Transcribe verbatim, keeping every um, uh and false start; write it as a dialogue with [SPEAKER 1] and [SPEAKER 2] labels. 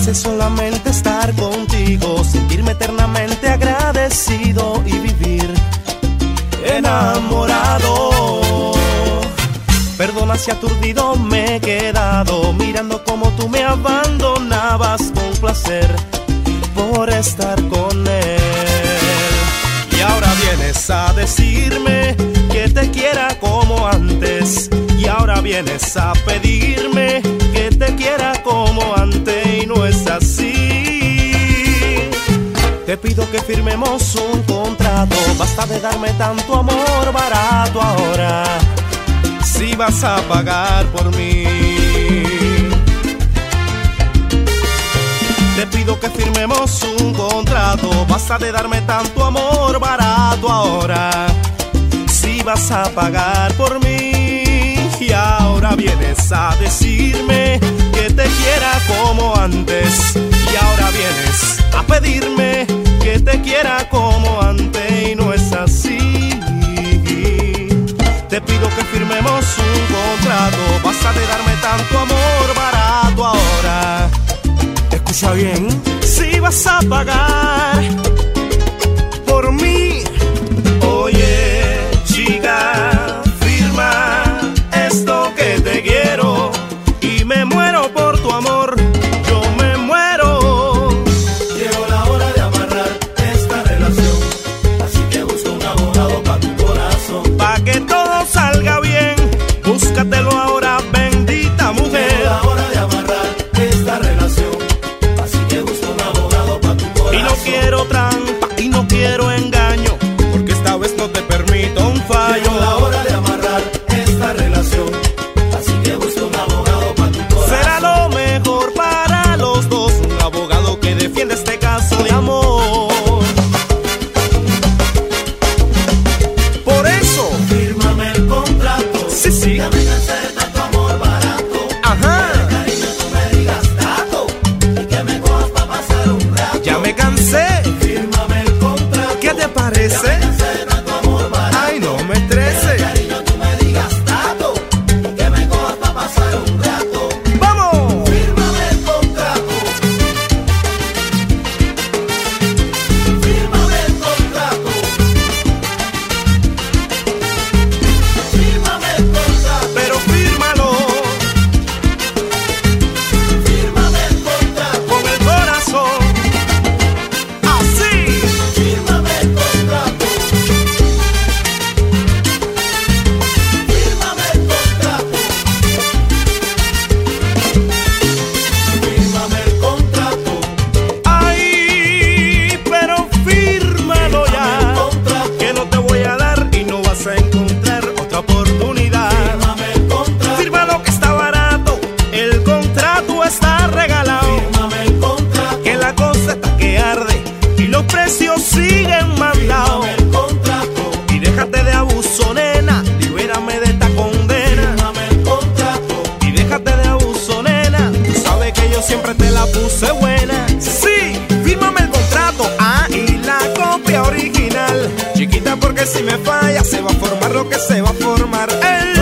[SPEAKER 1] hace solamente estar contigo, sentirme eternamente agradecido y vivir enamorado. Perdona si aturdido me he quedado, mirando como tú me abandonabas con placer por estar con él. Y ahora vienes a decirme que te quiera como antes, y ahora vienes a pedirme que te quiera como antes, y no es así. Te pido que firmemos un contrato, basta de darme tanto amor barato ahora, si vas a pagar por mí. Te pido que firmemos un contrato, basta de darme tanto amor barato ahora, si vas a pagar por mí. Y ahora vienes a decirme que te quiera como antes, y ahora vienes a pedirme que te quiera como antes, y no es así. Te pido que firmemos un contrato, basta de darme tanto amor barato ahora. Escucha bien, si vas a pagar por mí. Oye, chica, firma esto que te quiero, y me muero por tu amor, yo me muero.
[SPEAKER 2] Llegó la hora de amarrar esta relación, así que busca un abogado pa' tu corazón,
[SPEAKER 1] pa' que todo salga bien, búscatelo ahora, bendita mujer.
[SPEAKER 2] llegó la hora de amarrar esta relación, así que busca un abogado pa' tu corazón.
[SPEAKER 1] Y no quiero trampa y no quiero engaño, porque esta vez no te permito un fallo.
[SPEAKER 2] Llegó la hora de amarrar esta relación, así que busca un abogado pa' tu corazón.
[SPEAKER 1] Será lo mejor para los dos, un abogado que defienda este caso de amor. Por eso,
[SPEAKER 2] Fírmame el contrato,
[SPEAKER 1] sí, sí,
[SPEAKER 2] ya me cansé de tanto amor barato.
[SPEAKER 1] ajá,
[SPEAKER 2] De cariño tú me digas tato, y que me cojas pa' pasar un rato.
[SPEAKER 1] ya me cansé.
[SPEAKER 2] Fírmame el contrato,
[SPEAKER 1] ¿Qué te
[SPEAKER 2] ya me
[SPEAKER 1] parece?
[SPEAKER 2] cansé de tanto amor barato.
[SPEAKER 1] Ay, no me
[SPEAKER 2] De
[SPEAKER 1] estrese.
[SPEAKER 2] cariño tú me digas tato, y que me cojas pa' pasar un rato.
[SPEAKER 1] ¡Vamos!
[SPEAKER 2] Fírmame el contrato, fírmame el contrato, fírmame el contrato,
[SPEAKER 1] Pero fírmalo
[SPEAKER 2] fírmame el contrato,
[SPEAKER 1] con el corazón, así.
[SPEAKER 2] fírmame el contrato, fírmame el contrato, fírmame el contrato,
[SPEAKER 1] Ay, pero fírmalo
[SPEAKER 2] el
[SPEAKER 1] ya,
[SPEAKER 2] contrato,
[SPEAKER 1] que no te voy a dar y no vas a encontrar otra oportunidad.
[SPEAKER 2] fírmame el contrato,
[SPEAKER 1] Fírmalo que está barato, el contrato está regalado,
[SPEAKER 2] fírmame el contrato,
[SPEAKER 1] que la cosa está que arde y los precios siguen mandados.
[SPEAKER 2] fírmame el contrato,
[SPEAKER 1] Y déjate de abuso, nena, libérame de esta condena.
[SPEAKER 2] fírmame el contrato,
[SPEAKER 1] Y déjate de abuso, nena, tú sabes que yo siempre te la puse buena. Sí, fírmame el contrato, ah, y la copia original, chiquita, porque si me falla se va a formar lo que se va a formar. El